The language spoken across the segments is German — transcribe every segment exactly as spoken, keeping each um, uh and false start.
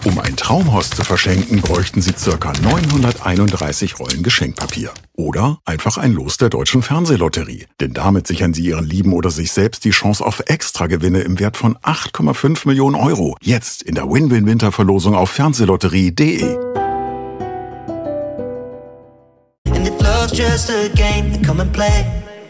Um ein Traumhaus zu verschenken, bräuchten Sie ca. neunhunderteinunddreißig Rollen Geschenkpapier. Oder einfach ein Los der Deutschen Fernsehlotterie. Denn damit sichern Sie Ihren Lieben oder sich selbst die Chance auf Extragewinne im Wert von acht Komma fünf Millionen Euro. Jetzt in der Win-Win-Winterverlosung auf fernsehlotterie punkt de. And if love's just a game, then come and play.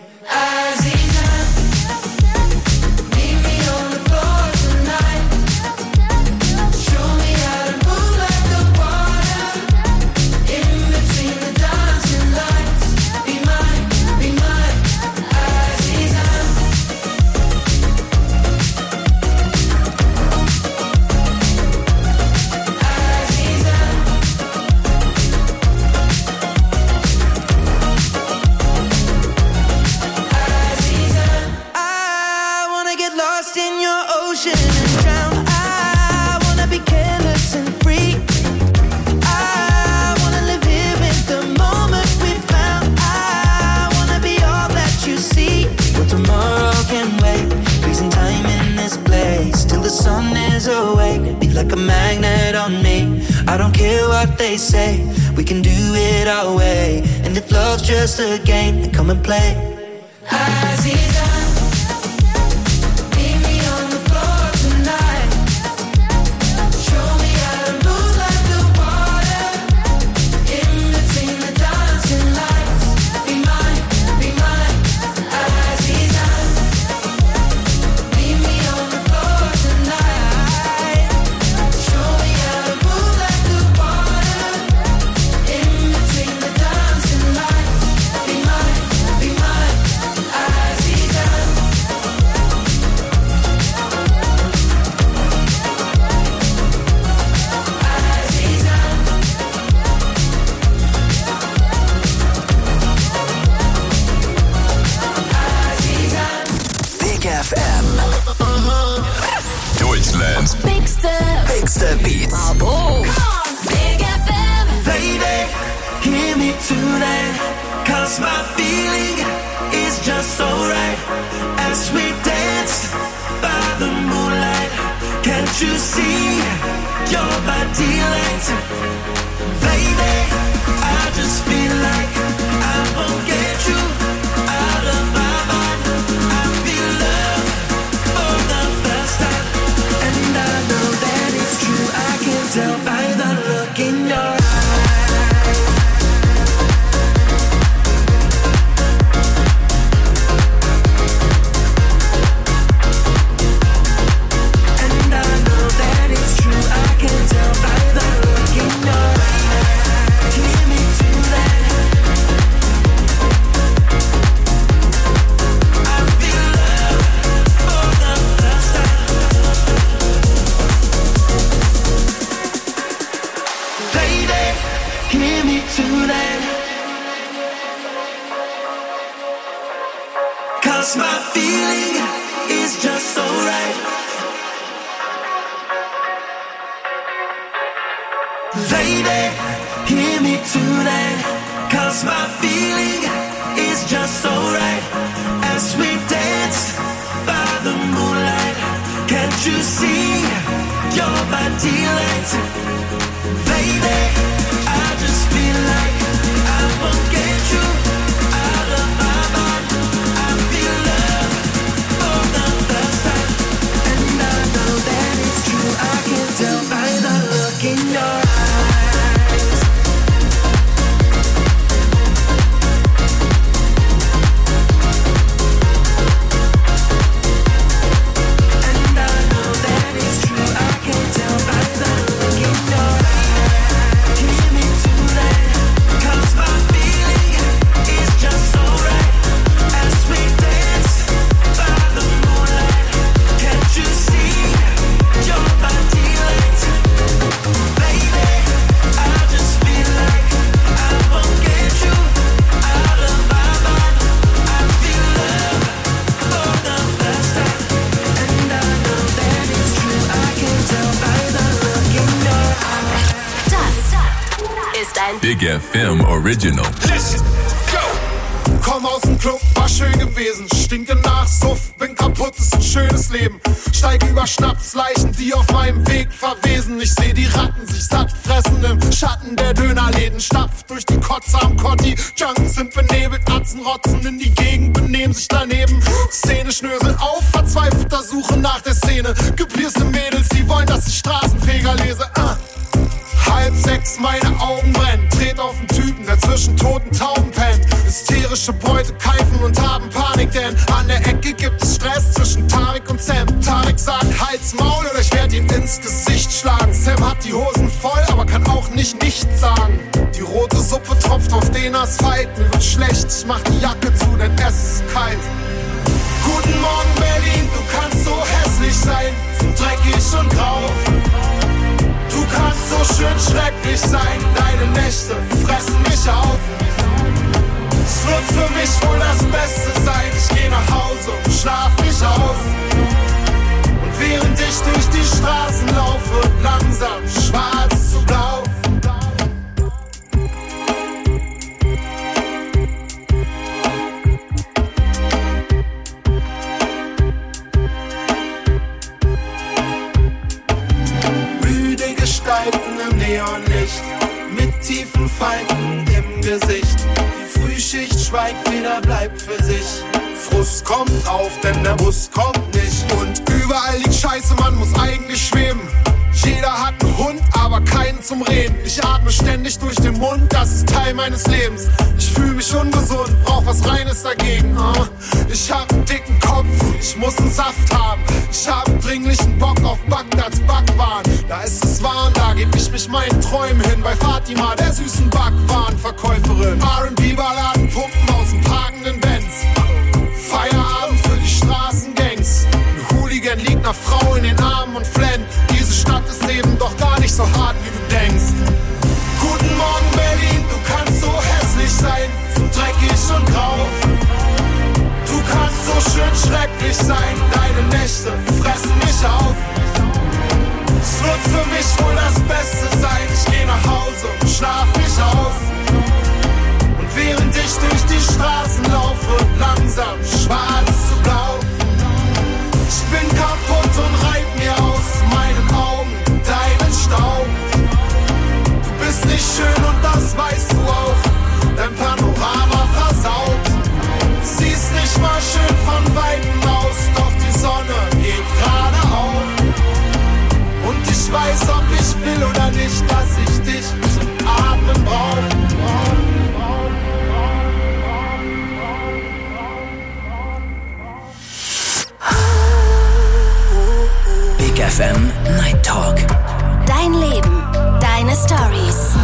Like a magnet on me. I don't care what they say, we can do it our way. And if love's just a game, then come and play. Aziza, meet me on the floor tonight. Show me how to move like the water in between the dancing lights. Be mine, be mine, Aziza. Meet me on the floor tonight. Show me how to move like the water in between the dancing lights. Be mine, be mine, Aziza. Aziza. Aziza. Big F M. Deutschlands Bigste, bigste Beats. Bravo. Big F M. Baby, hear me tonight, cause my feeling is just so right. As we dance by the moonlight, can't you see your body light? Baby, I just feel like I won't get you out of my mind. I feel love for the first time, and I know that it's true. I can tell by the look in your eyes. And I know that it's true. I can tell by the look in your eyes. Hear me tonight. I feel love for the first time. Lady, hear me tonight. Cause my feeling is just so right. Lady, hear me tonight. Cause my feeling is just so right. As we dance by the moonlight, can't you see your body light? Baby, I just feel like I won't get you out of my mind. I feel love for the first time, and I know that it's true. I can tell by the look in your eyes. And I know that it's true. I can tell by the look in your eyes. Hear me tonight, cause my feeling is just so right. As we dance by the moonlight, can't you see your body light? Baby, I just feel like I won't get you out of my mind. I feel love for the first time, and I know that it's true. I can tell by the look in your eyes. Das ist ein Big F M Original. Listen, go. Komm aus dem Club, war schön gewesen. Stinke nach Suff, bin kaputt, ist ein schönes Leben. Steig über Schnapsleichen, die auf meinem Weg verwesen. Ich seh die Ratten sich satt fressen im Schatten der Dönerläden. Stapft durch die Kotze am Kotti. Junks sind benebelt, Atzen rotzen in die Gegend, benehmen sich daneben. Szene schnösel auf, verzweifelter Suche nach der Szene. Gepierste Mädels, die wollen, dass ich Straßenfeger lese. Ah. Halb sechs, meine Augen brennen. Tret auf den Typen, der zwischen toten Tauben pennt. Hysterische Beute keifen und haben Panik, denn an der Ecke gibt es Stress zwischen Tarek und Sam. Tarek sagt, halt's Maul oder ich werd ihm ins Gesicht schlagen. Sam hat die Hosen voll, aber kann auch nicht nichts sagen. Die rote Suppe tropft auf den Asphalt. Mir wird schlecht, ich mach die Jacke zu, denn es ist kalt. Guten Morgen Berlin, du kannst so hässlich sein, so dreckig und grau. Du kannst so schön schrecklich sein, deine Nächte fressen mich auf. Es wird für mich wohl das Beste sein, ich geh nach Hause und schlaf mich auf. Und während ich durch die Straßen laufe, wird langsam schwarz zu blau. Im Neonlicht, mit tiefen Falten im Gesicht. Die Frühschicht schweigt wieder, bleibt für sich. Frust kommt auf, denn der Bus kommt nicht. Und überall liegt Scheiße, man muss eigentlich schweben. Jeder hat einen Hund, aber keinen zum Reden. Ich atme ständig durch den Mund, das ist Teil meines Lebens. Ich fühle mich ungesund, brauch was Reines dagegen. uh. Ich hab einen dicken Kopf, ich muss einen Saft haben. Ich hab dringlichen Bock auf Bagdads Backwaren. Da ist es warm, da geb ich mich meinen Träumen hin. Bei Fatima, der süßen Backwarenverkäuferin. R and B-Balladen pumpen aus dem parkenden Benz. Feierabend für die Straßengangs. Ein Hooligan liegt einer Frau in den Armen und flennt. Diese Stadt ist eben doch gar nicht so hart, wie du denkst. Guten Morgen Berlin, du kannst so hässlich sein, so dreckig und grau. Du kannst so schön schrecklich sein, deine Nächte fressen mich auf. Es wird für mich wohl das Beste sein, ich geh nach Hause und schlaf mich auf. Und während ich durch die Straßen laufe, wird langsam schwarz zu blau. Ich bin kaputt und reib mir aus meinen Augen deinen Staub. Du bist nicht schön und das weißt du auch, dein Panorama versaut. Siehst nicht mal schön von Weitem aus, doch die Sonne geht gerade auf. Und ich weiß, ob ich will oder nicht, dass ich dich zum Atmen brauch. Big F M Night Talk. Dein Leben, deine Stories.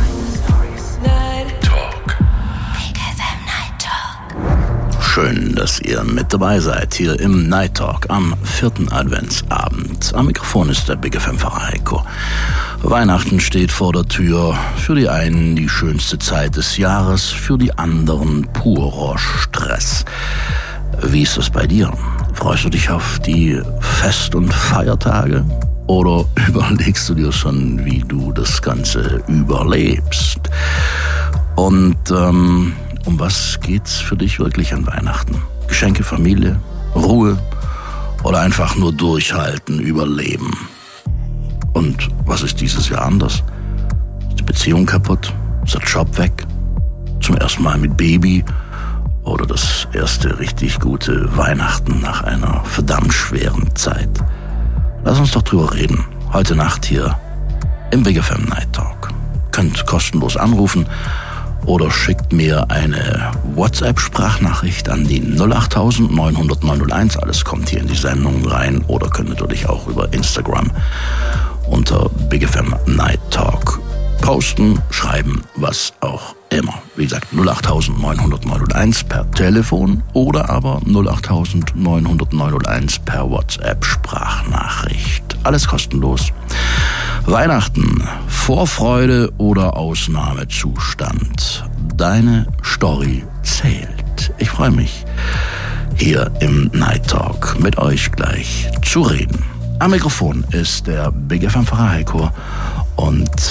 Big F M Night Talk. Schön, dass ihr mit dabei seid hier im Night Talk am vierten Adventsabend. Am Mikrofon ist der Big F M-Pfarrer Heiko. Weihnachten steht vor der Tür. Für die einen die schönste Zeit des Jahres, für die anderen purer Stress. Wie ist das bei dir? Freust du dich auf die Fest- und Feiertage? Oder überlegst du dir schon, wie du das Ganze überlebst? Und ähm, um was geht's für dich wirklich an Weihnachten? Geschenke, Familie, Ruhe oder einfach nur durchhalten, überleben? Und was ist dieses Jahr anders? Ist die Beziehung kaputt? Ist der Job weg? Zum ersten Mal mit Baby? Oder das erste richtig gute Weihnachten nach einer verdammt schweren Zeit? Lass uns doch drüber reden. Heute Nacht hier im Big F M Night Talk. Könnt kostenlos anrufen oder schickt mir eine WhatsApp-Sprachnachricht an die null acht neun null null neun null eins. Alles kommt hier in die Sendung rein. Oder könnt ihr natürlich auch über Instagram unter Big F M Night Talk posten, schreiben, was auch immer. Wie gesagt, null acht neun null null neun null eins per Telefon oder aber null acht neun null null null eins per WhatsApp-Sprachnachricht. Alles kostenlos. Weihnachten, Vorfreude oder Ausnahmezustand? Deine Story zählt. Ich freue mich, hier im Night Talk mit euch gleich zu reden. Am Mikrofon ist der Big F M-Pfarrer Heiko und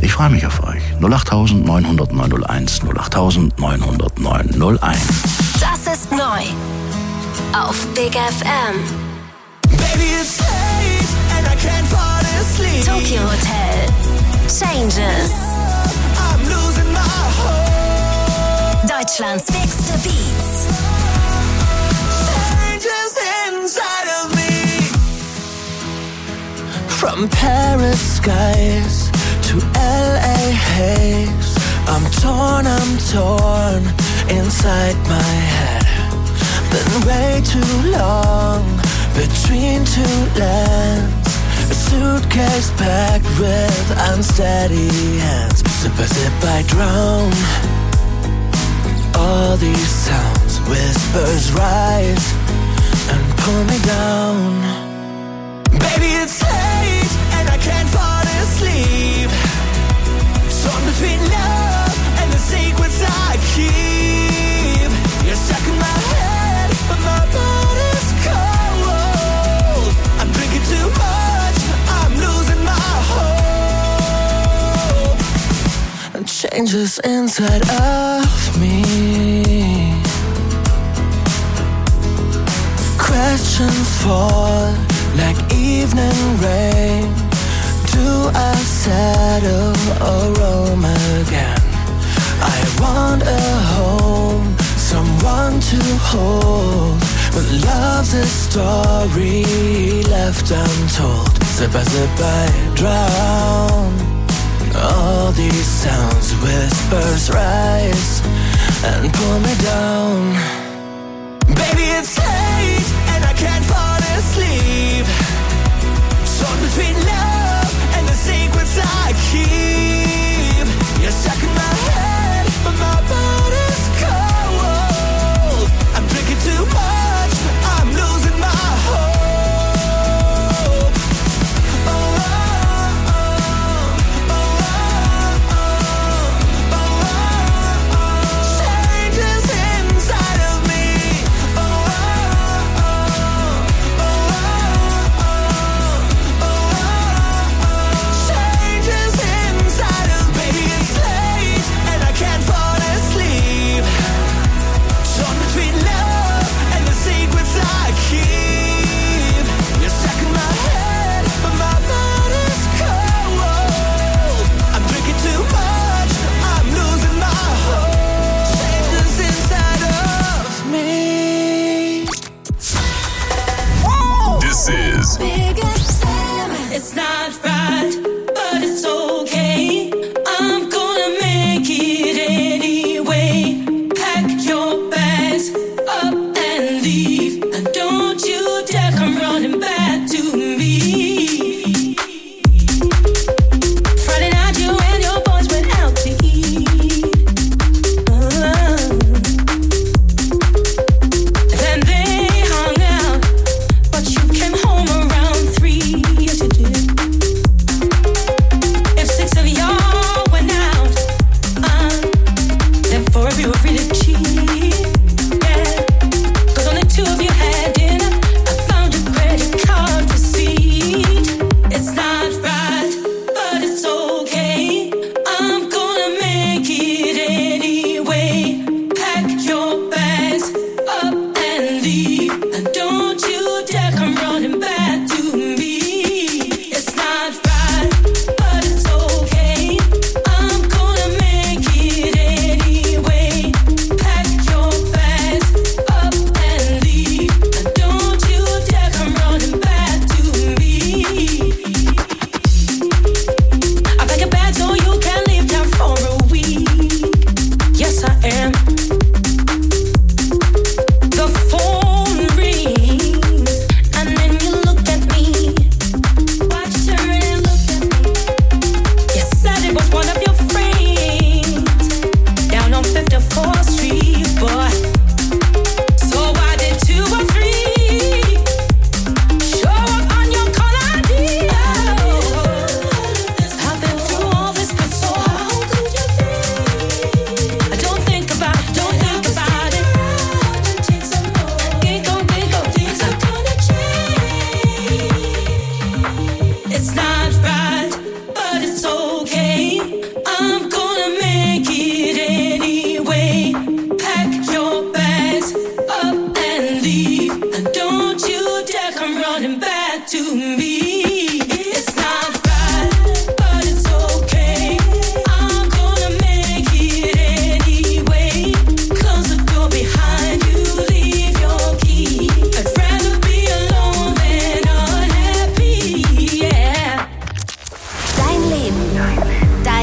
Ich freue mich auf euch. null acht neun null null neun null eins, null acht neun null null neun null eins. Das ist neu auf Big F M. Baby, it's late and I can't fall asleep. Tokyo Hotel. Changes. I'm losing my hope. Deutschlands bigste Beats. Changes inside of me. From Paris skies to L A haze, I'm torn, I'm torn inside my head. Been way too long between two lands. A suitcase packed with unsteady hands. Sip by sip I drown. All these sounds, whispers rise and pull me down. Baby, it's late and I can't fall asleep. Torn between love and the secrets I keep. You're stuck in my head, but my body's cold. I'm drinking too much, I'm losing my hope. And changes inside of me. Questions fall like evening rain. Do I settle or roam again? I want a home, someone to hold. But love's a story left untold. Sip by sip I drown. All these sounds, whispers rise and pull me down. Baby, it's late and I can't fall asleep. Torn between love and the secrets I keep. You're stuck in my head, but my body's cold. I'm drinking too much, I'm losing my hope. Oh, oh, oh, oh, oh, oh, oh, oh. Changes inside of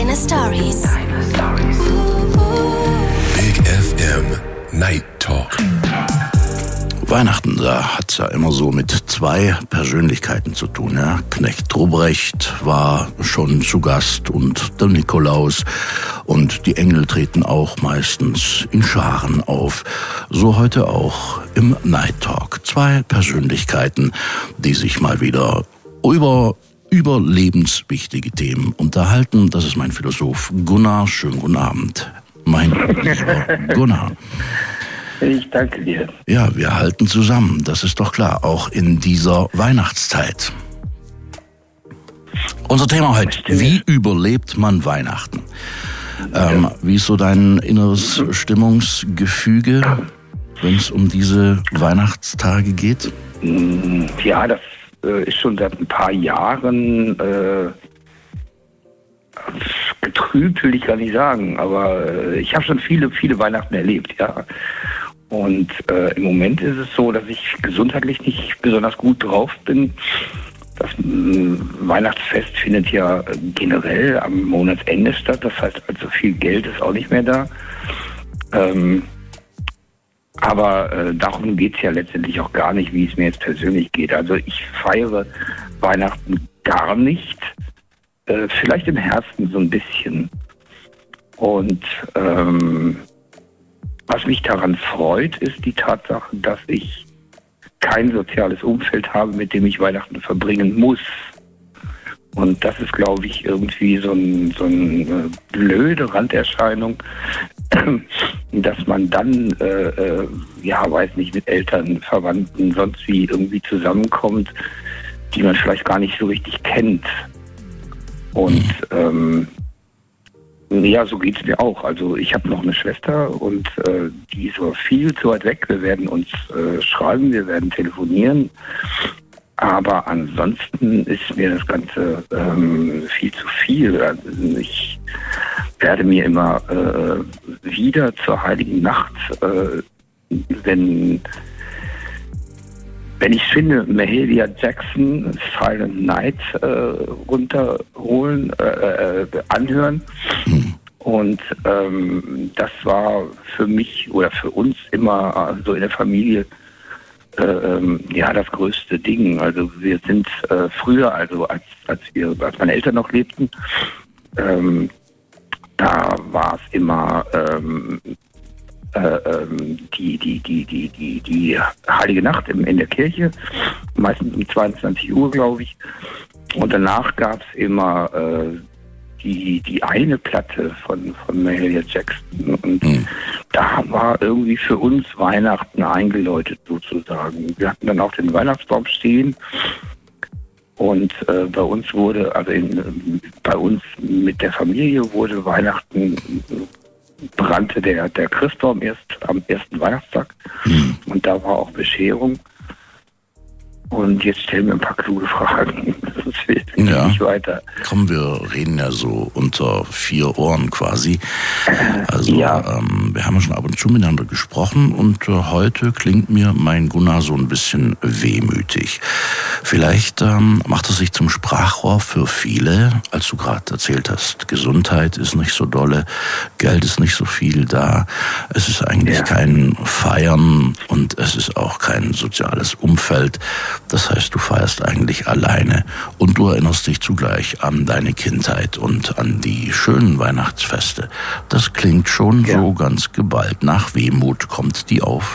Deine Stories. Big F M Night Talk. Weihnachten, da hat's ja immer so mit zwei Persönlichkeiten zu tun. Ja? Knecht Ruprecht war schon zu Gast und der Nikolaus und die Engel treten auch meistens in Scharen auf. So heute auch im Night Talk. Zwei Persönlichkeiten, die sich mal wieder über über lebenswichtige Themen unterhalten. Das ist mein Philosoph Gunnar. Schönen guten Abend, mein lieber Gunnar. Ich danke dir. Ja, wir halten zusammen, das ist doch klar, auch in dieser Weihnachtszeit. Unser Thema heute, wie überlebt man Weihnachten? Ähm, ja. Wie ist so dein inneres Stimmungsgefüge, wenn es um diese Weihnachtstage geht? Ja, das äh, ist schon seit ein paar Jahren äh, getrübt, will ich gar nicht sagen, aber äh, ich habe schon viele, viele Weihnachten erlebt, ja. Und äh, im Moment ist es so, dass ich gesundheitlich nicht besonders gut drauf bin. Das äh, Weihnachtsfest findet ja generell am Monatsende statt. Das heißt, also viel Geld ist auch nicht mehr da. Ähm, aber äh, darum geht es ja letztendlich auch gar nicht, wie es mir jetzt persönlich geht. Also ich feiere Weihnachten gar nicht. Äh, vielleicht im Herzen so ein bisschen. Und ähm, was mich daran freut, ist die Tatsache, dass ich kein soziales Umfeld habe, mit dem ich Weihnachten verbringen muss. Und das ist, glaube ich, irgendwie so, ein, so eine blöde Randerscheinung, dass man dann, äh, äh, ja, weiß nicht, mit Eltern, Verwandten, sonst wie irgendwie zusammenkommt, die man vielleicht gar nicht so richtig kennt. Und ähm, ja, so geht's mir auch. Also ich habe noch eine Schwester und äh, die ist aber viel zu weit weg. Wir werden uns äh, schreiben, wir werden telefonieren. Aber ansonsten ist mir das Ganze ähm, viel zu viel. Also ich werde mir immer äh, wieder zur Heiligen Nacht, äh, wenn wenn ich finde, Mahalia Jackson, Silent Night äh, runterholen, äh, äh, anhören. Mhm. Und ähm, das war für mich oder für uns immer so in der Familie äh, ähm, ja das größte Ding. Also wir sind äh, früher, also als als wir, als meine Eltern noch lebten, ähm, da war es immer ähm, Äh, die, die, die, die, die, die Heilige Nacht in, in der Kirche, meistens um zweiundzwanzig Uhr, glaube ich. Und danach gab es immer äh, die, die eine Platte von, von Mahalia Jackson. Und mhm. da war irgendwie für uns Weihnachten eingeläutet, sozusagen. Wir hatten dann auch den Weihnachtsbaum stehen. Und äh, bei uns wurde, also in, bei uns mit der Familie wurde Weihnachten brannte der, der Christbaum erst am ersten Weihnachtstag. Mhm. Und da war auch Bescherung. Und jetzt stellen wir ein paar kluge Fragen. Das hilft ja. nicht weiter. Komm, wir reden ja so unter vier Ohren quasi. Also ja. ähm, wir haben ja schon ab und zu miteinander gesprochen und äh, heute klingt mir mein Gunnar so ein bisschen wehmütig. Vielleicht ähm, macht es sich zum Sprachrohr für viele, als du gerade erzählt hast, Gesundheit ist nicht so dolle, Geld ist nicht so viel da, es ist eigentlich ja. kein Feiern und es ist auch kein soziales Umfeld. Das heißt, du feierst eigentlich alleine und du erinnerst dich zugleich an deine Kindheit und an die schönen Weihnachtsfeste. Das klingt schon ja. so ganz geballt. Nach Wehmut kommt die auf.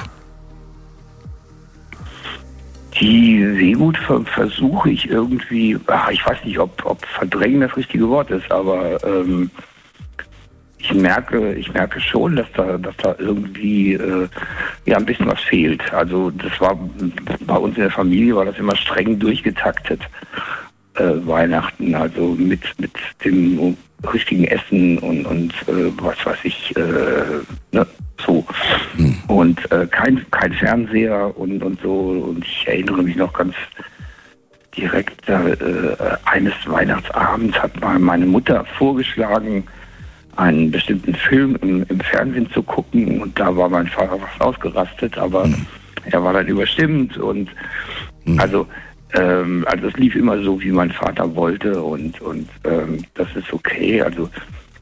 Die Wehmut versuche ich irgendwie, ach, ich weiß nicht, ob, ob verdrängen das richtige Wort ist, aber ähm, ich merke, ich merke schon, dass da, dass da irgendwie äh, ja ein bisschen was fehlt. Also das war bei uns in der Familie war das immer streng durchgetaktet, äh, Weihnachten, also mit mit dem richtigen Essen und und äh, was weiß ich, äh, ne, so hm. und äh, kein kein Fernseher und und so. Und ich erinnere mich noch ganz direkt äh, eines Weihnachtsabends hat mal meine Mutter vorgeschlagen, einen bestimmten Film im, im Fernsehen zu gucken, und da war mein Vater fast ausgerastet, aber mhm. er war dann überstimmt und mhm. also ähm, also es lief immer so, wie mein Vater wollte, und und ähm, das ist okay. Also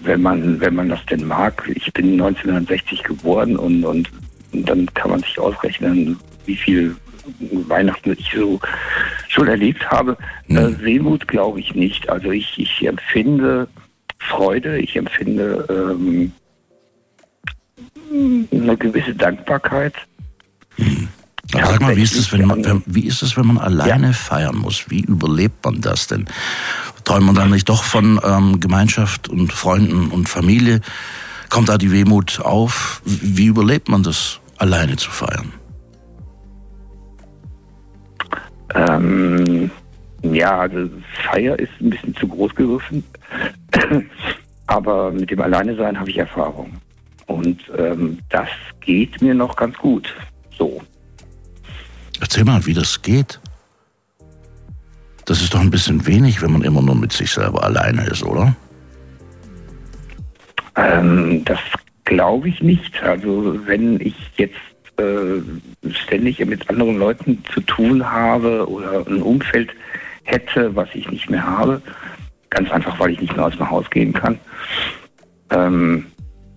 wenn man, wenn man das denn mag. Ich bin neunzehnhundertsechzig geboren und, und, und dann kann man sich ausrechnen, wie viel Weihnachten ich so schon erlebt habe. Mhm. Äh, Wehmut glaube ich nicht. Also ich, ich empfinde Freude, ich empfinde ähm, eine gewisse Dankbarkeit. Mhm. Aber sag mal, wie ist es, wenn man, wenn, wie ist es, wenn man alleine ja. feiern muss? Wie überlebt man das denn? Träumt man dann nicht doch von ähm, Gemeinschaft und Freunden und Familie? Kommt da die Wehmut auf? Wie überlebt man das, alleine zu feiern? Ähm, ja, also Feier ist ein bisschen zu groß gegriffen. Aber mit dem Alleine-Sein habe ich Erfahrung. Und ähm, das geht mir noch ganz gut. So. Erzähl mal, wie das geht. Das ist doch ein bisschen wenig, wenn man immer nur mit sich selber alleine ist, oder? Ähm, das glaube ich nicht. Also wenn ich jetzt äh, ständig mit anderen Leuten zu tun habe oder ein Umfeld hätte, was ich nicht mehr habe, ganz einfach, weil ich nicht mehr aus dem Haus gehen kann, ähm,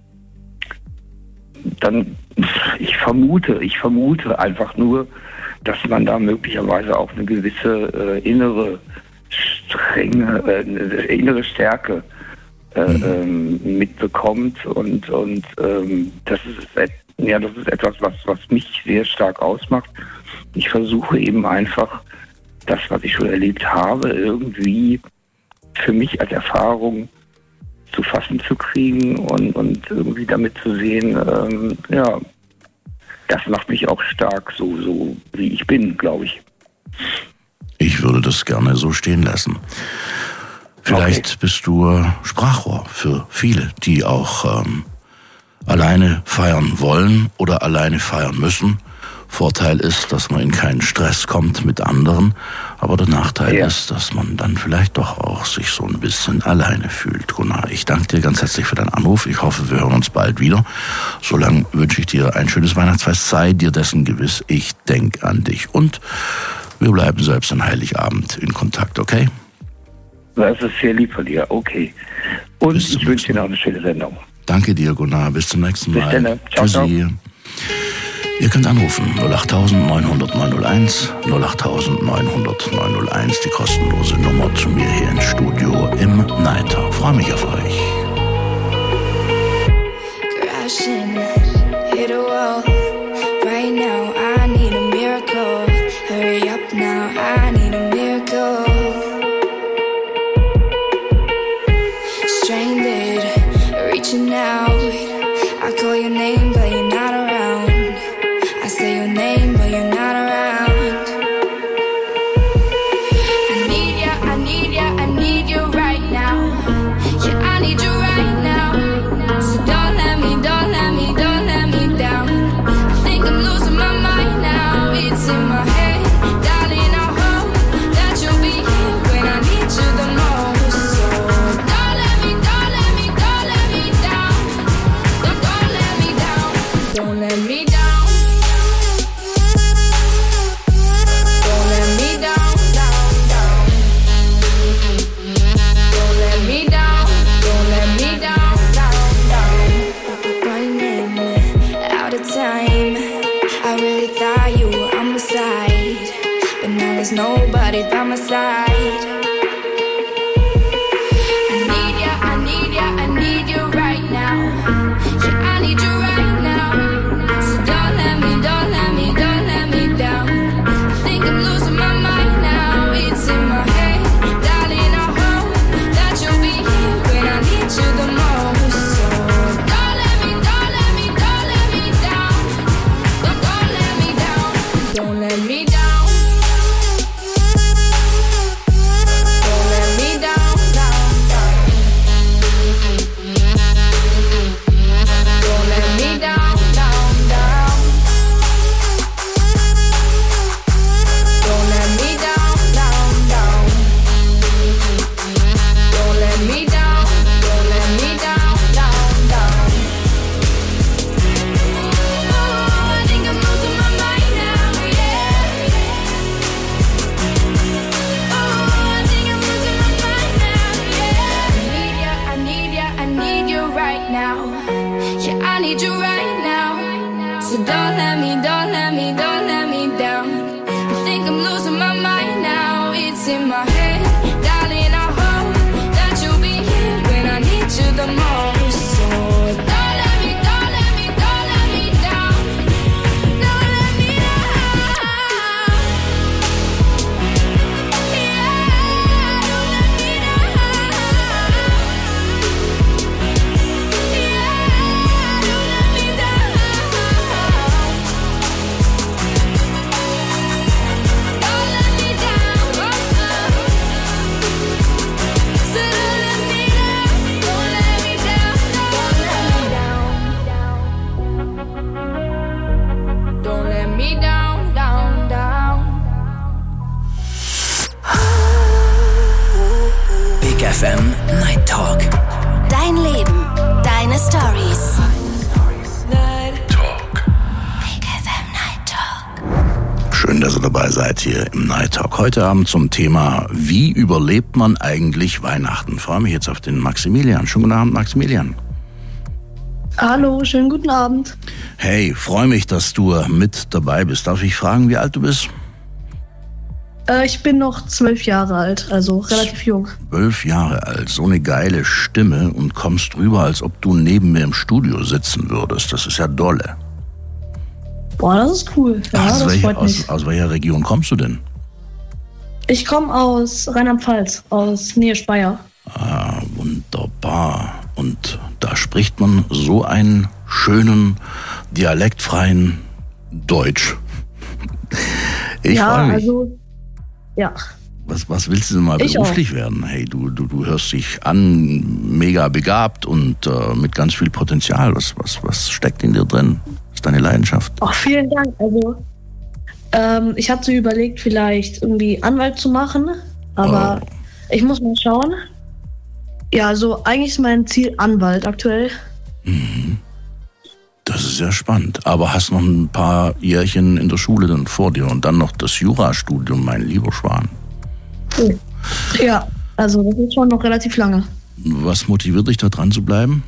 dann, ich vermute, ich vermute einfach nur, dass man da möglicherweise auch eine gewisse äh, innere Strenge, äh, eine innere Stärke äh, ähm, mitbekommt und und ähm, das ist et- ja das ist etwas, was was mich sehr stark ausmacht. Ich versuche eben einfach das, was ich schon erlebt habe, irgendwie für mich als Erfahrung zu fassen zu kriegen und und irgendwie damit zu sehen, ähm, ja. Das macht mich auch stark, so, so wie ich bin, glaube ich. Ich würde das gerne so stehen lassen. Vielleicht okay. bist du Sprachrohr für viele, die auch ähm, alleine feiern wollen oder alleine feiern müssen. Vorteil ist, dass man in keinen Stress kommt mit anderen, aber der Nachteil ja. ist, dass man dann vielleicht doch auch sich so ein bisschen alleine fühlt. Gunnar, ich danke dir ganz herzlich für deinen Anruf. Ich hoffe, wir hören uns bald wieder. Solange wünsche ich dir ein schönes Weihnachtsfest. Sei dir dessen gewiss, ich denke an dich. Und wir bleiben selbst an Heiligabend in Kontakt, okay? Das ist sehr lieb von dir, okay. Und ich wünsche dir noch eine schöne Sendung. Danke dir, Gunnar. Bis zum nächsten Mal. Bis dann. Ciao, ciao. Ihr könnt anrufen null acht neun null null neun null eins, null acht neun null null neun null eins, die kostenlose Nummer zu mir hier ins Studio im Night Talk. Freue mich auf euch. Crashing, hit a wall. Right now, I need a miracle. Hurry up now, I need a miracle. Stranded, reaching out. I call your name, but you're not around. I say your name, but you're not around. I need ya, I need ya, I need you right now. Yeah, I need you right now. So don't let me, don't let me, don't let me down. I think I'm losing my mind now. It's in my head, darling, I hope that you'll be here when I need you the most. So don't let me, don't let me, don't let me down. Don't, don't let me down. F M Night Talk. Dein Leben, deine Stories. Talk. Big F M Night Talk. Schön, dass ihr dabei seid hier im Night Talk. Heute Abend zum Thema, wie überlebt man eigentlich Weihnachten? Ich freue mich jetzt auf den Maximilian. Schönen guten Abend, Maximilian. Hallo, schönen guten Abend. Hey, freue mich, dass du mit dabei bist. Darf ich fragen, wie alt du bist? Äh, ich bin noch zwölf Jahre alt, also relativ jung. Zwölf Jahre alt, so eine geile Stimme und kommst rüber, als ob du neben mir im Studio sitzen würdest. Das ist ja dolle. Boah, das ist cool. Ja, aus, das welche, freut mich. aus, aus welcher Region kommst du denn? Ich komme aus Rheinland-Pfalz, aus Nähe Speyer. Ah, wunderbar. Und da spricht man so einen schönen, dialektfreien Deutsch. Ich ja, frage mich, also, ja. was, was willst du denn mal Ich beruflich werden? Hey, du, du, du hörst dich an, mega begabt und äh, mit ganz viel Potenzial. Was, was, was steckt in dir drin? Was ist deine Leidenschaft? Ach, vielen Dank. Also, ähm, ich hatte überlegt, vielleicht irgendwie Anwalt zu machen, aber Oh. ich muss mal schauen. Ja, also eigentlich ist mein Ziel Anwalt aktuell. Das ist sehr spannend. Aber hast noch ein paar Jährchen in der Schule dann vor dir und dann noch das Jurastudium, mein lieber Schwan. Ja, also das ist schon noch relativ lange. Was motiviert dich, da dran zu bleiben?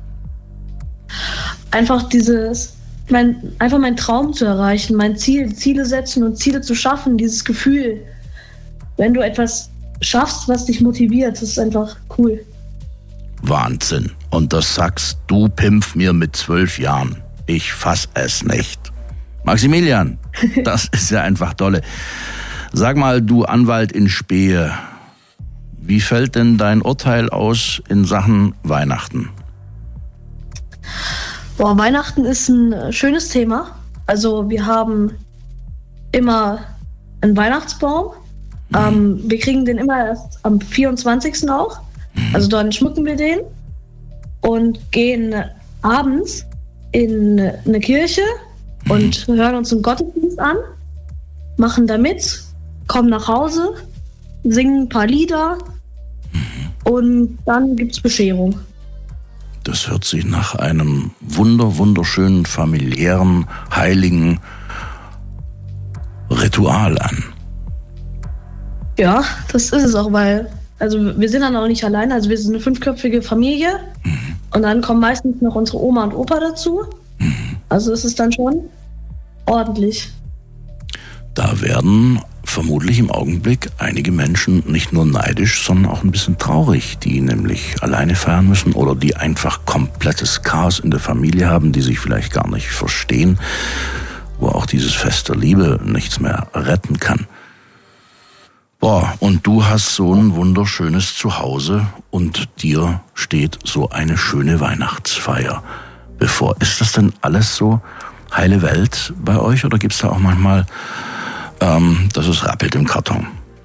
Einfach dieses, mein, einfach meinen Traum zu erreichen, mein Ziel, Ziele setzen und Ziele zu schaffen, dieses Gefühl, wenn du etwas schaffst, was dich motiviert, das ist einfach cool. Wahnsinn. Und das sagst du, Pimpf, mir mit zwölf Jahren. Ich fass es nicht. Maximilian, das ist ja einfach dolle. Sag mal, du Anwalt in Spähe, wie fällt denn dein Urteil aus in Sachen Weihnachten? Boah, Weihnachten ist ein schönes Thema. Also wir haben immer einen Weihnachtsbaum. Mhm. Ähm, wir kriegen den immer erst am vierundzwanzigsten auch. Also dann schmücken wir den und gehen abends in eine Kirche und hören uns einen Gottesdienst an, machen da mit, kommen nach Hause, singen ein paar Lieder und dann gibt's Bescherung. Das hört sich nach einem wunder, wunderschönen, familiären, heiligen Ritual an. Ja, das ist es auch, weil also wir sind dann auch nicht alleine, also wir sind eine fünfköpfige Familie mhm. und dann kommen meistens noch unsere Oma und Opa dazu. Mhm. Also es ist dann schon ordentlich. Da werden vermutlich im Augenblick einige Menschen nicht nur neidisch, sondern auch ein bisschen traurig, die nämlich alleine feiern müssen oder die einfach komplettes Chaos in der Familie haben, die sich vielleicht gar nicht verstehen, wo auch dieses Fest der Liebe nichts mehr retten kann. Boah, und du hast so ein wunderschönes Zuhause und dir steht so eine schöne Weihnachtsfeier bevor. Ist das denn alles so heile Welt bei euch oder gibt's da auch manchmal, ähm, dass es rappelt im Karton?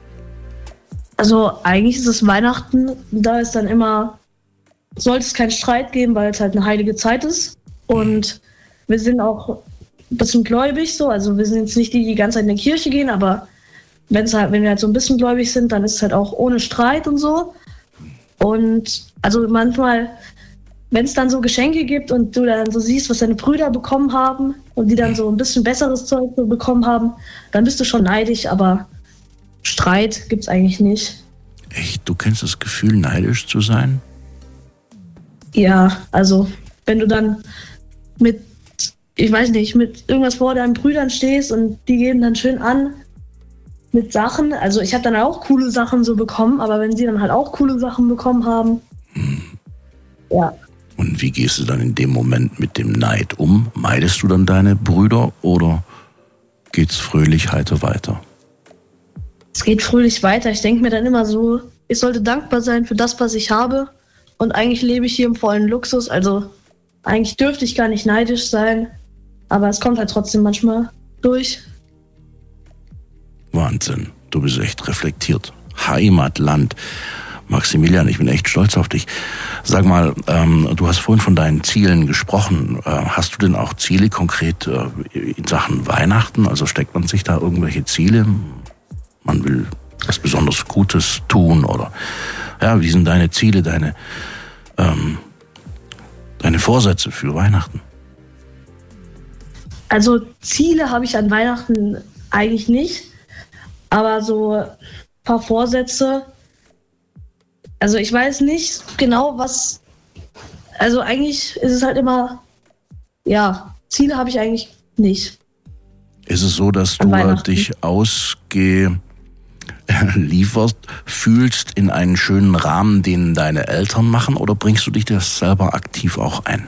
Also eigentlich ist es Weihnachten, da ist dann immer, sollte es keinen Streit geben, weil es halt eine heilige Zeit ist und wir sind auch ein bisschen gläubig so, also wir sind jetzt nicht die, die die ganze Zeit in die Kirche gehen, aber Wenn's halt, wenn wir halt so ein bisschen gläubig sind, dann ist es halt auch ohne Streit und so. Und also manchmal, wenn es dann so Geschenke gibt und du dann so siehst, was deine Brüder bekommen haben und die dann so ein bisschen besseres Zeug so bekommen haben, dann bist du schon neidisch, aber Streit gibt's eigentlich nicht. Echt? Du kennst das Gefühl, neidisch zu sein? Ja, also wenn du dann mit, ich weiß nicht, mit irgendwas vor deinen Brüdern stehst und die geben dann schön an, mit Sachen, also ich habe dann auch coole Sachen so bekommen, aber wenn sie dann halt auch coole Sachen bekommen haben, hm. ja. Und wie gehst du dann in dem Moment mit dem Neid um? Meidest du dann deine Brüder oder geht's fröhlich heiter weiter? Es geht fröhlich weiter. Ich denke mir dann immer so, ich sollte dankbar sein für das, was ich habe und eigentlich lebe ich hier im vollen Luxus, also eigentlich dürfte ich gar nicht neidisch sein, aber es kommt halt trotzdem manchmal durch. Wahnsinn, du bist echt reflektiert. Heimatland. Maximilian, ich bin echt stolz auf dich. Sag mal, ähm, du hast vorhin von deinen Zielen gesprochen. Äh, hast du denn auch Ziele konkret äh, in Sachen Weihnachten? Also steckt man sich da irgendwelche Ziele? Man will was besonders Gutes tun oder ja, wie sind deine Ziele, deine, ähm, deine Vorsätze für Weihnachten? Also Ziele habe ich an Weihnachten eigentlich nicht, aber so ein paar Vorsätze. Also ich weiß nicht genau, was, also eigentlich ist es halt immer, ja, Ziele habe ich eigentlich nicht. Ist es so, dass du dich ausgeliefert fühlst in einen schönen Rahmen, den deine Eltern machen, oder bringst du dich das selber aktiv auch ein?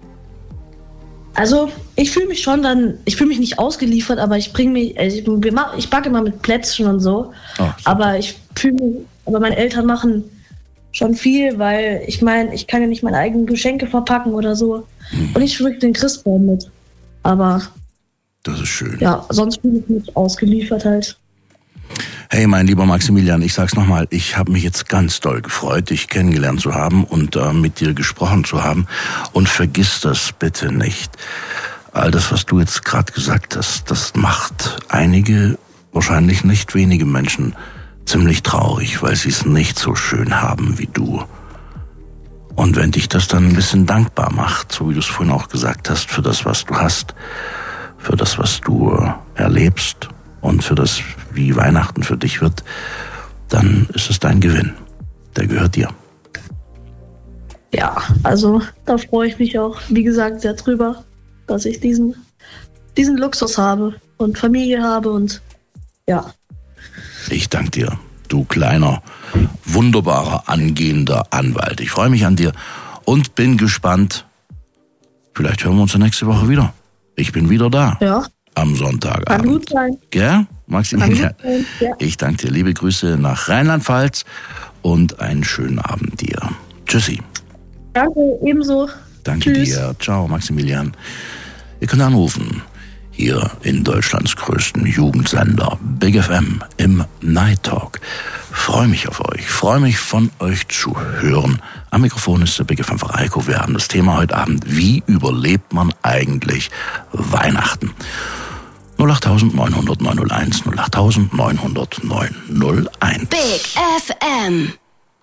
Also ich fühle mich schon dann, ich fühle mich nicht ausgeliefert, aber ich bringe mich, also ich, ich backe immer mit Plätzchen und so, oh, aber ich fühle mich, aber meine Eltern machen schon viel, weil ich meine, ich kann ja nicht meine eigenen Geschenke verpacken oder so hm. und ich schmücke den Christbaum mit, aber das ist schön. Ja, sonst fühle ich mich ausgeliefert halt. Hey, mein lieber Maximilian, ich sag's nochmal, ich habe mich jetzt ganz doll gefreut, dich kennengelernt zu haben und äh, mit dir gesprochen zu haben. Und vergiss das bitte nicht. All das, was du jetzt gerade gesagt hast, das macht einige, wahrscheinlich nicht wenige Menschen ziemlich traurig, weil sie es nicht so schön haben wie du. Und wenn dich das dann ein bisschen dankbar macht, so wie du es vorhin auch gesagt hast, für das, was du hast, für das, was du erlebst und für das, wie Weihnachten für dich wird, dann ist es dein Gewinn. Der gehört dir. Ja, also da freue ich mich auch, wie gesagt, sehr drüber, dass ich diesen, diesen Luxus habe und Familie habe und ja. Ich danke dir, du kleiner, wunderbarer, angehender Anwalt. Ich freue mich an dir und bin gespannt. Vielleicht hören wir uns nächste Woche wieder. Ich bin wieder da. Ja. Am Sonntagabend. Kann gut sein. Gell, Maximilian? Kann gut sein, ja. Ich danke dir. Liebe Grüße nach Rheinland-Pfalz und einen schönen Abend dir. Tschüssi. Danke, ebenso. Danke Tschüss. dir. Ciao, Maximilian. Ihr könnt anrufen. Hier in Deutschlands größten Jugendsender Big F M im Night Talk. Freue mich auf euch, freue mich von euch zu hören. Am Mikrofon ist der Big F M-Fahrer Heiko. Wir haben das Thema heute Abend: Wie überlebt man eigentlich Weihnachten? null acht neun null null neun null eins, null acht neun null null neun null eins. Big F M.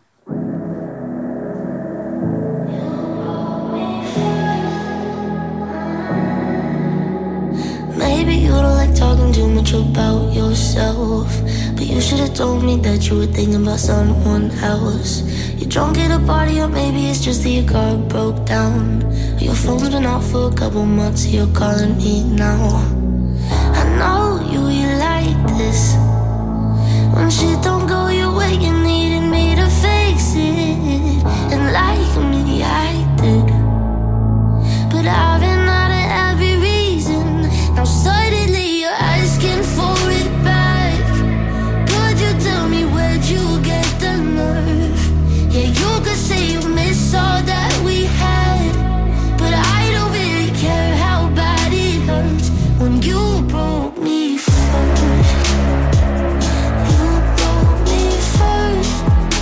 Maybe you don't like talking too much about yourself, but you should have told me that you were thinking about someone else. You're drunk at a party, or maybe it's just that your car broke down. Your phone's been out for a couple months, so you're calling me now. I know you, you like this. When shit don't go your way, you needed me to fix it. And like me, I did. But I've been out of every reason. Now suddenly you're asking for it back. Could you tell me where'd you get the nerve? Yeah, you could say you miss all that we had, but I don't really care how bad it hurts when you broke me first. You broke me first.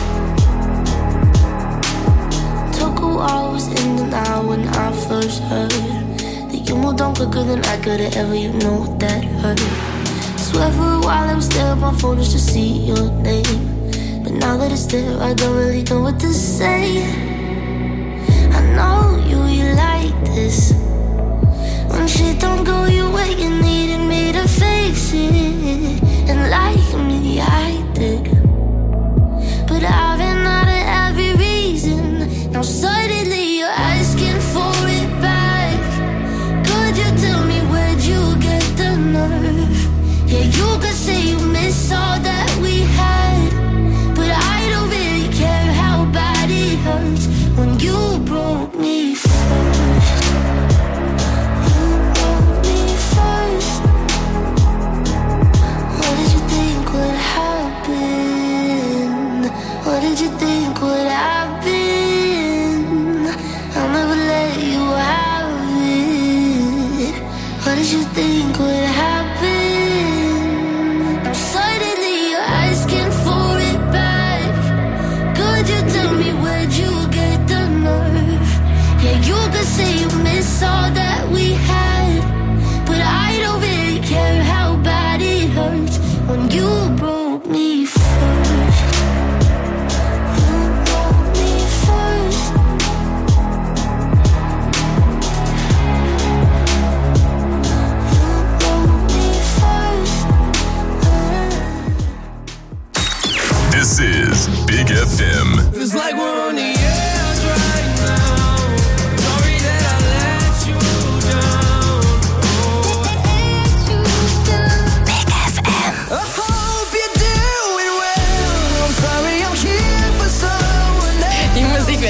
Took a while, was in denial when I first heard that you moved on quicker than I could have ever, you know that hurt. Swear for a while I was there on my phone just to see your name, but now that it's there I don't really know what to say. I know you, you like this. When shit don't go your way, you needed me to fix it. And like me, I did. But I've been out of every reason. Now suddenly you're asking for it back. Could you tell me where'd you get the nerve? Yeah, you could say you miss all that we had, but I don't really care how bad it hurts when you broke me first. You broke me first. What did you think would happen? What did you think would happen? I'll never let you have it. What did you think would happen? Now suddenly you're asking for it back. Could you tell me where'd you get the nerve?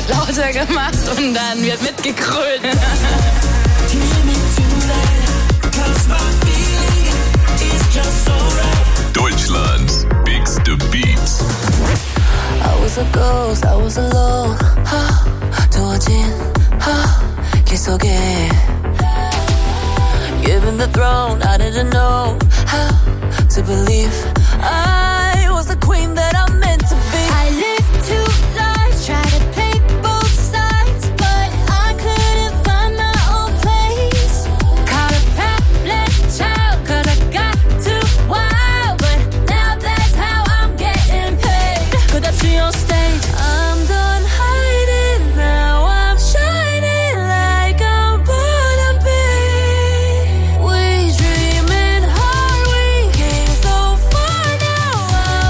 lauter gemacht und dann wird mitgekrölt. Deutschlands bigste Beats. I was a ghost, I was alone. 두어진 길 속에 Given the throne, I didn't know how to believe I was the queen that I'm meant to be. I lived two lives, tried to play both sides, but I couldn't find my own place. Caught a problem child, cause I got too wild, but now that's how I'm getting paid. 끝없이 on stage, I'm done hiding now. I'm shining like I'm born to be. We dreaming hard, we came so far now. I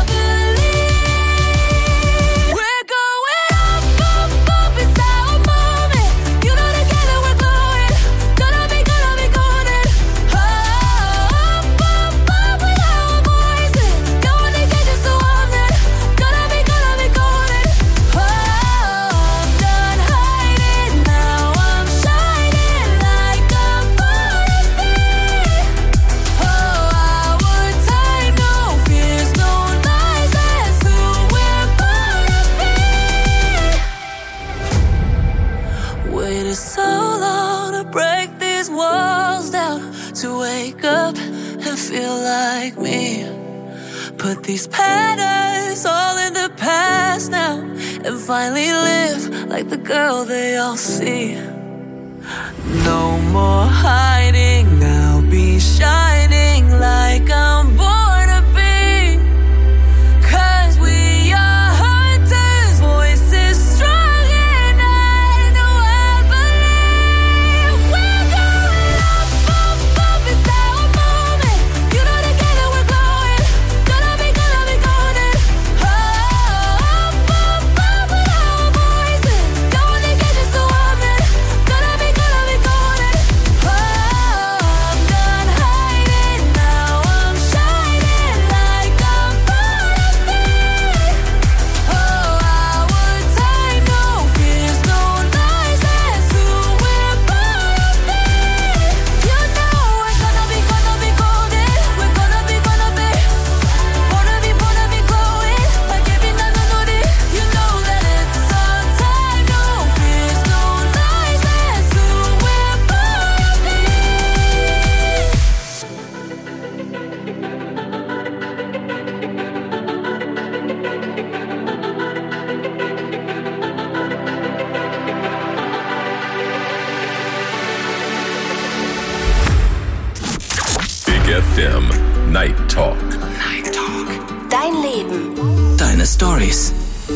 believe we're going up, up, up. It's our moment. You know together we're glowing. Gonna be, gonna be golden. Up, up, up with our voices. Going to get you so I'm there. Gonna be, gonna be golden. Oh, I'm done hiding now. I'm shining like I'm born to be. Oh, our time, no fears, no lies. That's who we're born to be. Waited so long to break these walls down, to wake up and feel like me. Put these patterns all in the past now, and finally live like the girl they all see. No more hiding, I'll be shining like I'm born to be. Cause we are hunters, voices strong, and I know I believe we're going up, up, up. It's our moment. You know together we're glowing. Gonna be, gonna be golden. Oh, up, up, up with our voices. Going to get you so I'm there. Gonna be, gonna be golden. Oh, I'm done hiding now. I'm shining like I'm born to be. Oh, our time, no fears, no lies. That's who we're born to be. You know we're gonna be, gonna be golden. We're gonna be, gonna be. Wanna be, wanna be glowing like every night on it. You know that it's our time, no fears, no lies. That's who we're born to be. Big F M Night Talk. Dein Leben. Deine Stories.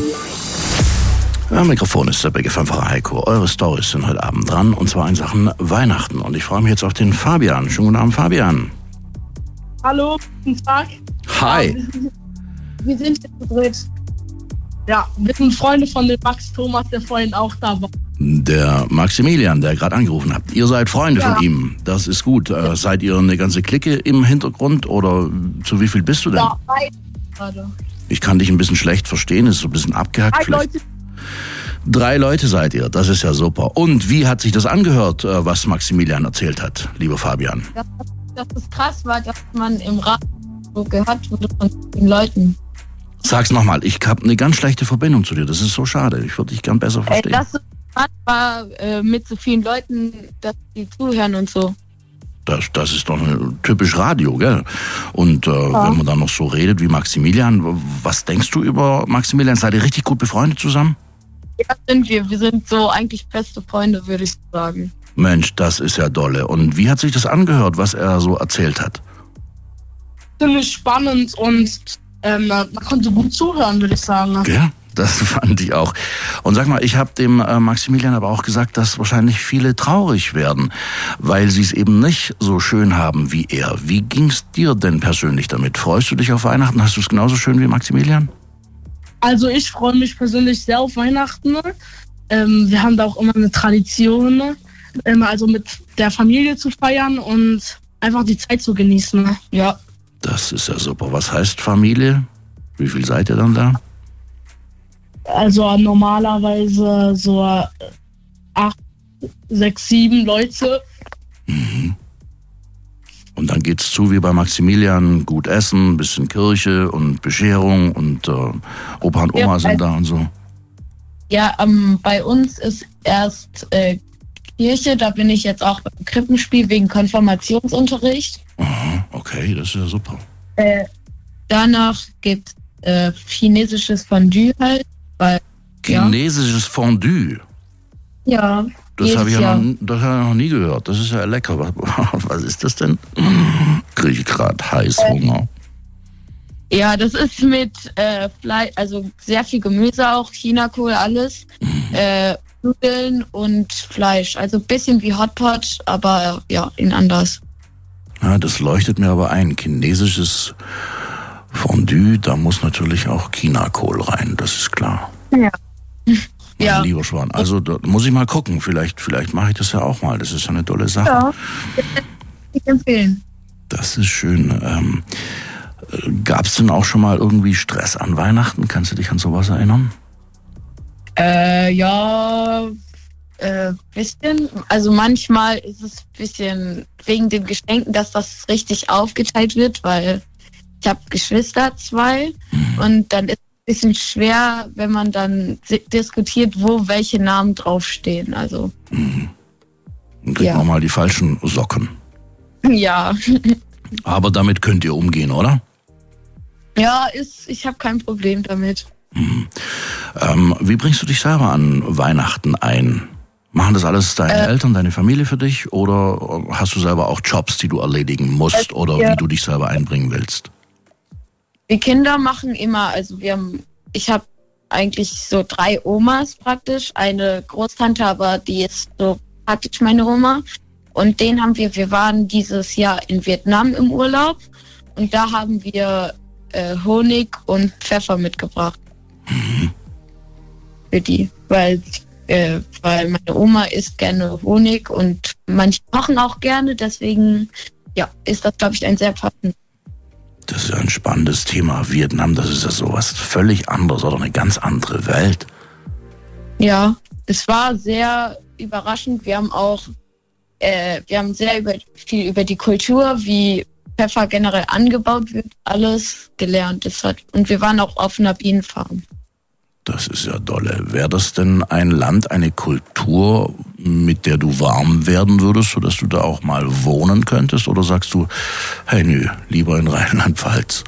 Am Mikrofon ist der Big F M-Fahrer Heiko. Eure Stories sind heute Abend dran, und zwar in Sachen Weihnachten. Und ich freue mich jetzt auf den Fabian. Schönen guten Abend, Fabian. Hallo, guten Tag. Hi. Ja, wir, sind, wir sind jetzt zu dritt. Ja, wir sind Freunde von dem Max Thomas, der vorhin auch da war. Der Maximilian, der gerade angerufen hat. Ihr seid Freunde Ja. von ihm. Das ist gut. Äh, seid ihr eine ganze Clique im Hintergrund, oder zu wie viel bist du denn? Ja, beide gerade. Ich kann dich ein bisschen schlecht verstehen, ist so ein bisschen abgehackt. Drei vielleicht. Leute. Drei Leute seid ihr, das ist ja super. Und wie hat sich das angehört, äh, was Maximilian erzählt hat, lieber Fabian? Das, das ist krass war, dass man im Radio so gehört wurde von den Leuten. Sag's nochmal, ich habe eine ganz schlechte Verbindung zu dir, das ist so schade. Ich würde dich gern besser Ey, verstehen. das ist krass war äh, mit so vielen Leuten, dass die zuhören und so. Das, das ist doch eine, typisch Radio, gell? Und äh, Ja. wenn man dann noch so redet wie Maximilian, was denkst du über Maximilian? Seid ihr richtig gut befreundet zusammen? Ja, sind wir. Wir sind so eigentlich beste Freunde, würde ich sagen. Mensch, das ist ja dolle. Und wie hat sich das angehört, was er so erzählt hat? Ziemlich spannend und ähm, man konnte gut zuhören, würde ich sagen. Gell? Das fand ich auch. Und sag mal, ich habe dem äh, Maximilian aber auch gesagt, dass wahrscheinlich viele traurig werden, weil sie es eben nicht so schön haben wie er. Wie ging's dir denn persönlich damit? Freust du dich auf Weihnachten? Hast du es genauso schön wie Maximilian? Also ich freue mich persönlich sehr auf Weihnachten. Ähm, wir haben da auch immer eine Tradition, ähm, also mit der Familie zu feiern und einfach die Zeit zu genießen. Ja. Das ist ja super. Was heißt Familie? Wie viel seid ihr dann da? Also normalerweise so acht, sechs, sieben Leute. Mhm. Und dann geht's zu wie bei Maximilian, gut essen, bisschen Kirche und Bescherung und äh, Opa und Oma ja, sind da und so. Ja, ähm, bei uns ist erst äh, Kirche, da bin ich jetzt auch beim Krippenspiel wegen Konfirmationsunterricht. Aha, okay, das ist ja super. Äh, danach gibt's äh, chinesisches Fondue halt. Weil, chinesisches ja. Fondue? Ja. Das habe ich, ja noch, das hab ich noch nie gehört. Das ist ja lecker. Was, was ist das denn? Kriege ich gerade Heißhunger. Ja, das ist mit äh, Fleisch, also sehr viel Gemüse auch, Chinakohl, alles. Mhm. Äh, Nudeln und Fleisch. Also ein bisschen wie Hotpot, aber ja, in anders. Ja, das leuchtet mir aber ein. Chinesisches Fondue, da muss natürlich auch Chinakohl rein, das ist klar. Ja. Mein ja. lieber Schwan. Also da muss ich mal gucken. Vielleicht, vielleicht mache ich das ja auch mal. Das ist ja eine tolle Sache. Ja, ich empfehlen. Das ist schön. Ähm, Gab es denn auch schon mal irgendwie Stress an Weihnachten? Kannst du dich an sowas erinnern? Äh, ja, äh, bisschen. Also manchmal ist es ein bisschen wegen den Geschenken, dass das richtig aufgeteilt wird, weil ich habe Geschwister, zwei, mhm. und dann ist bisschen schwer, wenn man dann diskutiert, wo welche Namen draufstehen. Also. Mhm. Dann kriegt ja. man mal die falschen Socken. Ja. Aber damit könnt ihr umgehen, oder? Ja, ist, ich habe kein Problem damit. Mhm. Ähm, wie bringst du dich selber an Weihnachten ein? Machen das alles deine äh, Eltern, deine Familie für dich? Oder hast du selber auch Jobs, die du erledigen musst? Äh, oder ja. wie du dich selber einbringen willst? Die Kinder machen immer, also wir haben, ich habe eigentlich so drei Omas praktisch, eine Großtante, aber die ist so praktisch meine Oma. Und den haben wir, wir waren dieses Jahr in Vietnam im Urlaub und da haben wir äh, Honig und Pfeffer mitgebracht. Mhm. Für die, weil, äh, weil meine Oma isst gerne Honig und manche kochen auch gerne, deswegen ja, ist das, glaube ich, ein sehr passendes. Das ist ja ein spannendes Thema. Vietnam, das ist ja sowas völlig anderes oder eine ganz andere Welt. Ja, es war sehr überraschend. Wir haben auch, äh, wir haben sehr über, viel über die Kultur, wie Pfeffer generell angebaut wird, alles gelernt. Das hat, und wir waren auch auf einer Bienenfarm. Das ist ja dolle. Wäre das denn ein Land, eine Kultur, mit der du warm werden würdest, sodass du da auch mal wohnen könntest? Oder sagst du, hey nö, lieber in Rheinland-Pfalz?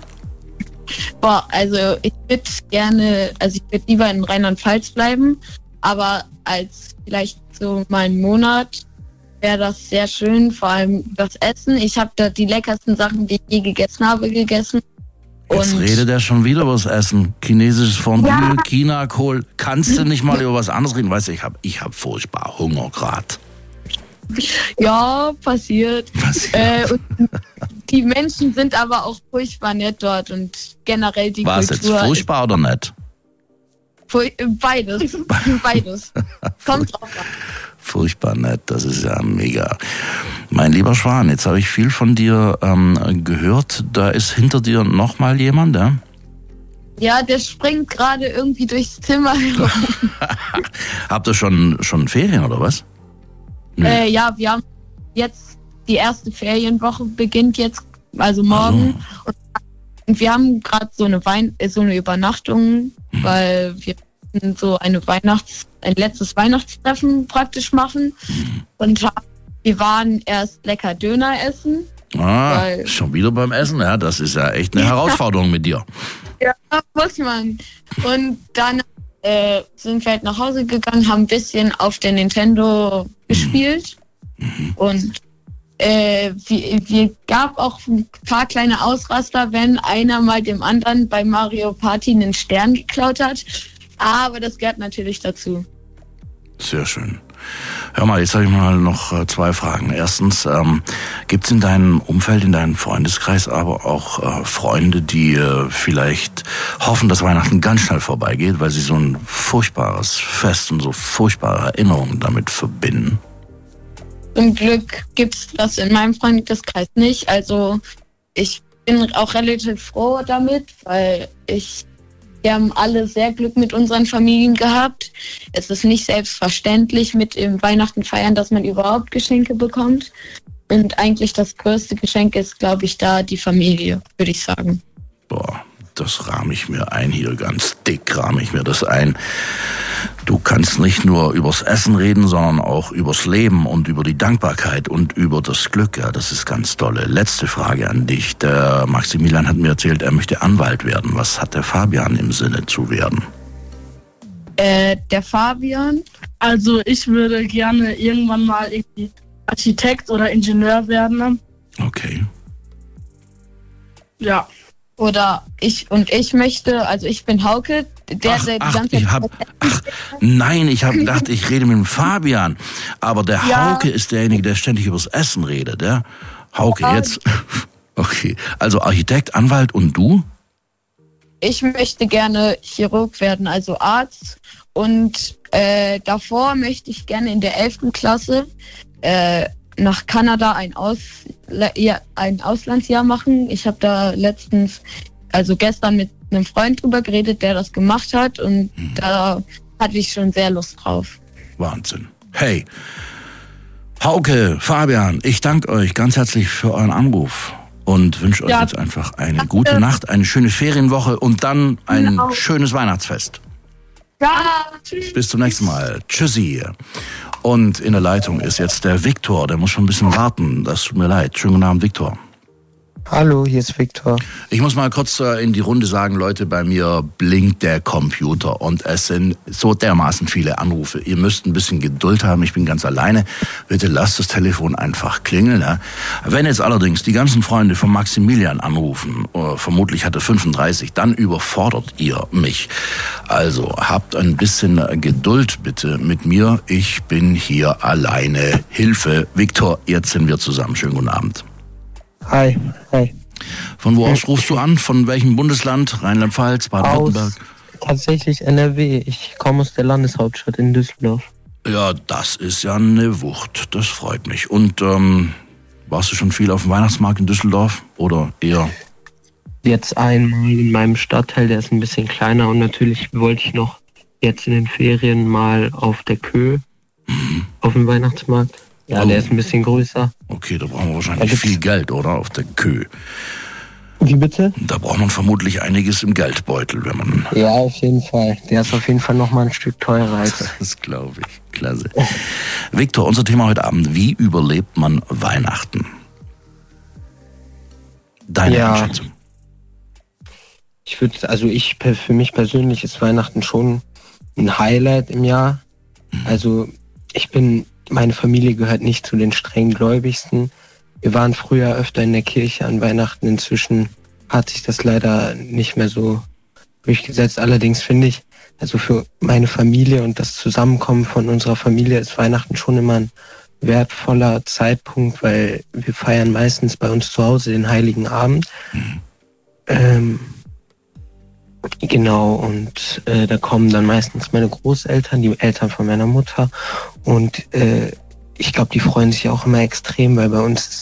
Boah, also ich würde gerne, also ich würde lieber in Rheinland-Pfalz bleiben, aber als vielleicht so mal einen Monat wäre das sehr schön, vor allem das Essen. Ich habe da die leckersten Sachen, die ich je gegessen habe, gegessen. Jetzt und redet er schon wieder über das Essen. Chinesisches Fondue, ja. Chinakohl. Kannst du nicht mal über was anderes reden? Weißt du, ich habe ich hab furchtbar Hunger gerade. Ja, passiert. passiert. Äh, und die Menschen sind aber auch furchtbar nett dort und generell die War Kultur. es jetzt furchtbar oder nett? Beides. Beides. Kommt drauf an. Furchtbar nett, das ist ja mega. Mein lieber Schwan, jetzt habe ich viel von dir ähm, gehört. Da ist hinter dir noch mal jemand, ja? Ja, der springt gerade irgendwie durchs Zimmer herum. Habt ihr schon, schon Ferien oder was? Nee. Äh, ja, wir haben jetzt die erste Ferienwoche beginnt jetzt, also morgen. Also. Und wir haben gerade so eine Wein- so eine Übernachtung, mhm. weil wir so eine Weihnachts-, ein letztes Weihnachtstreffen praktisch machen. Mhm. Und wir waren erst lecker Döner essen. Ah, weil, schon wieder beim Essen? Ja, das ist ja echt eine Herausforderung mit dir. Ja, muss man. Und dann äh, sind wir halt nach Hause gegangen, haben ein bisschen auf der Nintendo gespielt. Mhm. Und äh, wir, wir gab auch ein paar kleine Ausraster, wenn einer mal dem anderen bei Mario Party einen Stern geklaut hat. Aber das gehört natürlich dazu. Sehr schön. Hör mal, jetzt habe ich mal noch äh, zwei Fragen. Erstens, ähm, gibt es in deinem Umfeld, in deinem Freundeskreis aber auch äh, Freunde, die äh, vielleicht hoffen, dass Weihnachten ganz schnell vorbeigeht, weil sie so ein furchtbares Fest und so furchtbare Erinnerungen damit verbinden? Zum Glück gibt es das in meinem Freundeskreis nicht. Also ich bin auch relativ froh damit, weil ich Wir haben alle sehr Glück mit unseren Familien gehabt. Es ist nicht selbstverständlich mit dem Weihnachten feiern, dass man überhaupt Geschenke bekommt. Und eigentlich das größte Geschenk ist, glaube ich, da die Familie, würde ich sagen. Boah, das rahme ich mir ein hier, ganz dick rahme ich mir das ein. Du kannst nicht nur übers Essen reden, sondern auch übers Leben und über die Dankbarkeit und über das Glück. Ja, das ist ganz tolle. Letzte Frage an dich. Der Maximilian hat mir erzählt, er möchte Anwalt werden. Was hat der Fabian im Sinne zu werden? Äh, der Fabian? Also ich würde gerne irgendwann mal irgendwie Architekt oder Ingenieur werden. Okay. Ja. Oder ich und ich möchte, also ich bin Hauke, der, ach, der die ach, ganze ich hab, ach, nein, ich habe gedacht, ich rede mit dem Fabian. Aber der Ja. Hauke ist derjenige, der ständig übers Essen redet. Ja? Hauke, Ja. jetzt. Okay, also Architekt, Anwalt und du? Ich möchte gerne Chirurg werden, also Arzt. Und äh, davor möchte ich gerne in der elften Klasse äh, nach Kanada ein, Aus, ja, ein Auslandsjahr machen. Ich habe da letztens, also gestern mit einem Freund drüber geredet, der das gemacht hat. Und mhm. da hatte ich schon sehr Lust drauf. Wahnsinn. Hey, Hauke, Fabian, ich danke euch ganz herzlich für euren Anruf. Und wünsche euch Ja. jetzt einfach eine gute Nacht, eine schöne Ferienwoche und dann ein Genau. schönes Weihnachtsfest. Ja, tschüss. Bis zum nächsten Mal. Tschüssi. Und in der Leitung ist jetzt der Viktor. Der muss schon ein bisschen warten. Das tut mir leid. Schönen guten Abend, Viktor. Hallo, hier ist Viktor. Ich muss mal kurz äh, in die Runde sagen, Leute, bei mir blinkt der Computer und es sind so dermaßen viele Anrufe. Ihr müsst ein bisschen Geduld haben, ich bin ganz alleine. Bitte lasst das Telefon einfach klingeln. Ja? Wenn jetzt allerdings die ganzen Freunde von Maximilian anrufen, äh, vermutlich hat er fünfunddreißig, dann überfordert ihr mich. Also habt ein bisschen Geduld bitte mit mir. Ich bin hier alleine. Hilfe. Viktor, jetzt sind wir zusammen. Schönen guten Abend. Hi, hi. Von wo aus rufst du an? Von welchem Bundesland? Rheinland-Pfalz, Baden-Württemberg? Tatsächlich N R W. Ich komme aus der Landeshauptstadt in Düsseldorf. Ja, das ist ja eine Wucht. Das freut mich. Und ähm, warst du schon viel auf dem Weihnachtsmarkt in Düsseldorf? Oder eher? Jetzt einmal in meinem Stadtteil, der ist ein bisschen kleiner. Und natürlich wollte ich noch jetzt in den Ferien mal auf der Kö, mhm. auf dem Weihnachtsmarkt. Ja, oh. Der ist ein bisschen größer. Okay, da brauchen wir wahrscheinlich viel Geld, oder? Auf der Kö. Wie bitte? Da braucht man vermutlich einiges im Geldbeutel, wenn man... Ja, auf jeden Fall. Der ist auf jeden Fall noch mal ein Stück teurer als... Das glaube ich. Klasse. Viktor, unser Thema heute Abend. Wie überlebt man Weihnachten? Deine Ja. Einschätzung. Ich würde, also ich, für mich persönlich ist Weihnachten schon ein Highlight im Jahr. Also ich bin, meine Familie gehört nicht zu den streng Gläubigsten. Wir waren früher öfter in der Kirche an Weihnachten. Inzwischen hat sich das leider nicht mehr so durchgesetzt. Allerdings finde ich, also für meine Familie und das Zusammenkommen von unserer Familie ist Weihnachten schon immer ein wertvoller Zeitpunkt, weil wir feiern meistens bei uns zu Hause den Heiligen Abend. Mhm. Ähm, genau, und äh, da kommen dann meistens meine Großeltern, die Eltern von meiner Mutter. Und äh, ich glaube, die freuen sich auch immer extrem, weil bei uns